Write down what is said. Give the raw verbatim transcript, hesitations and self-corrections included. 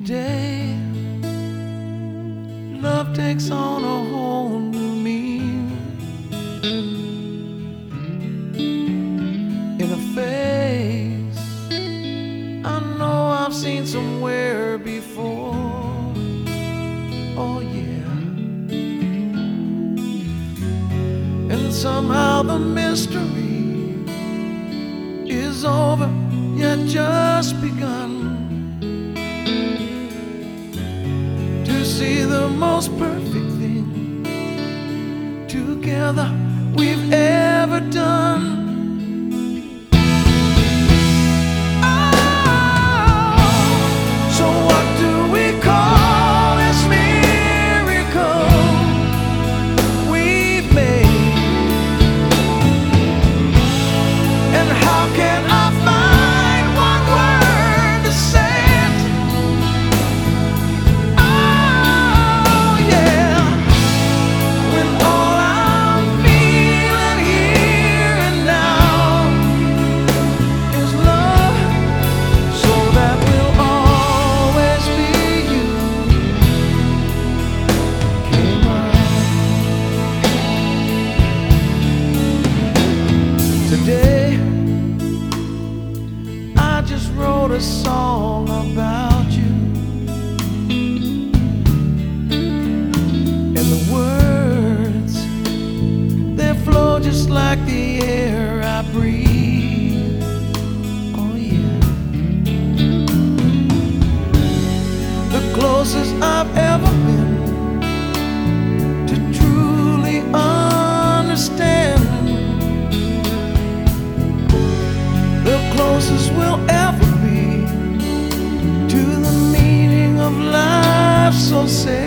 Today, love takes on a whole new meaning in a face I know I've seen somewhere before. Oh yeah. And somehow the mystery is over, yet just begun. To see the most perfect thing together we've ever done. Today, I just wrote a song about you, and the words, they flow just like the air I breathe. Oh yeah. The closest I've ever been to truly understand, the closest we'll ever be to the meaning of life so sad.